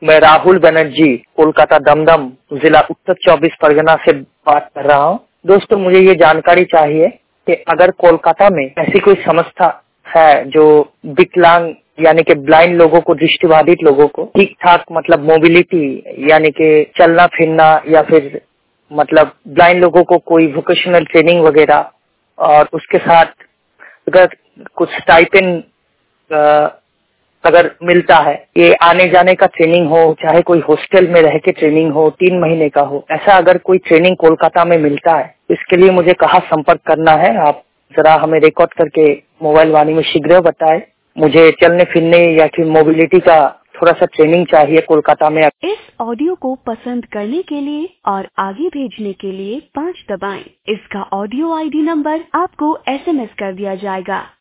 मैं राहुल बनर्जी कोलकाता दमदम जिला उत्तर 24 परगना से बात कर रहा हूँ। दोस्तों, मुझे ये जानकारी चाहिए कि अगर कोलकाता में ऐसी कोई संस्था है जो विकलांग यानी कि ब्लाइंड लोगों को, दृष्टिबाधित लोगों को ठीक ठाक मतलब मोबिलिटी यानी कि चलना फिरना या फिर मतलब ब्लाइंड लोगों को कोई वोकेशनल ट्रेनिंग वगैरह और उसके साथ अगर कुछ स्टाइपेंड अगर मिलता है, ये आने जाने का ट्रेनिंग हो, चाहे कोई हॉस्टल में रह के ट्रेनिंग हो, 3 महीने का हो, ऐसा अगर कोई ट्रेनिंग कोलकाता में मिलता है, इसके लिए मुझे कहाँ संपर्क करना है? आप जरा हमें रिकॉर्ड करके मोबाइल वाणी में शीघ्र बताएं। मुझे चलने फिरने या फिर मोबिलिटी का थोड़ा सा ट्रेनिंग चाहिए कोलकाता में। इस ऑडियो को पसंद करने के लिए और आगे भेजने के लिए 5 दबाएं। इसका ऑडियो आईडी नंबर आपको SMS कर दिया जाएगा।